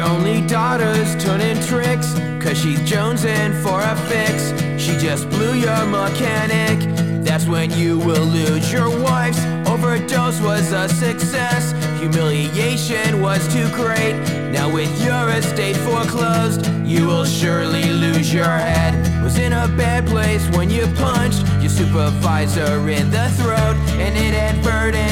Your only daughter's turning tricks, cause she's jonesing for a fix. She just blew your mechanic, that's when you will lose. Your wife's overdose was a success, humiliation was too great. Now with your estate foreclosed, you will surely lose your head. Was in a bad place when you punched your supervisor in the throat, and it inadvertent